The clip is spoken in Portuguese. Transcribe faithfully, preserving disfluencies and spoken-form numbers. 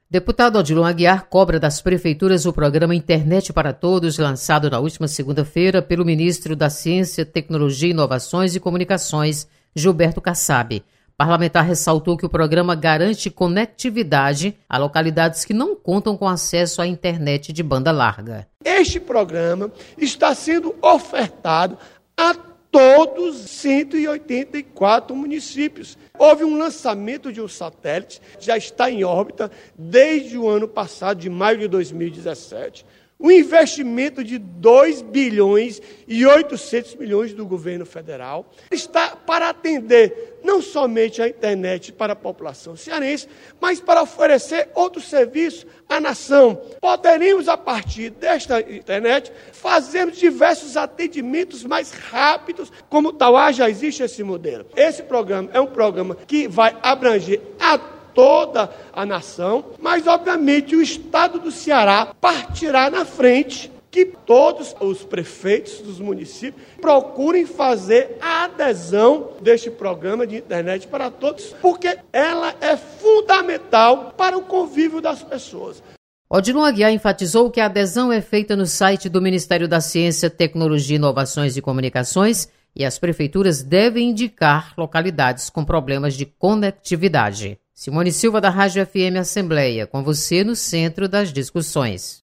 Deputado Odilon Aguiar cobra das prefeituras o programa Internet para Todos, lançado na última segunda-feira pelo ministro da Ciência, Tecnologia, Inovações e Comunicações, Gilberto Kassab. Parlamentar ressaltou que o programa garante conectividade a localidades que não contam com acesso à internet de banda larga. Este programa está sendo ofertado a todos os cento e oitenta e quatro municípios. Houve um lançamento de um satélite, já está em órbita desde o ano passado, de maio de dois mil e dezessete. O investimento de dois bilhões e oitocentos milhões do governo federal está para atender não somente a internet para a população cearense, mas para oferecer outros serviços à nação. Poderemos, a partir desta internet, fazer diversos atendimentos mais rápidos, como tal, ah, já existe esse modelo. Esse programa é um programa que vai abranger a toda a nação, mas, obviamente, o Estado do Ceará partirá na frente, que todos os prefeitos dos municípios procurem fazer a adesão deste programa de internet para todos, porque ela é fundamental para o convívio das pessoas. Odilon Aguiar enfatizou que a adesão é feita no site do Ministério da Ciência, Tecnologia, Inovações e Comunicações e as prefeituras devem indicar localidades com problemas de conectividade. Simone Silva, da Rádio F M Assembleia, com você no centro das discussões.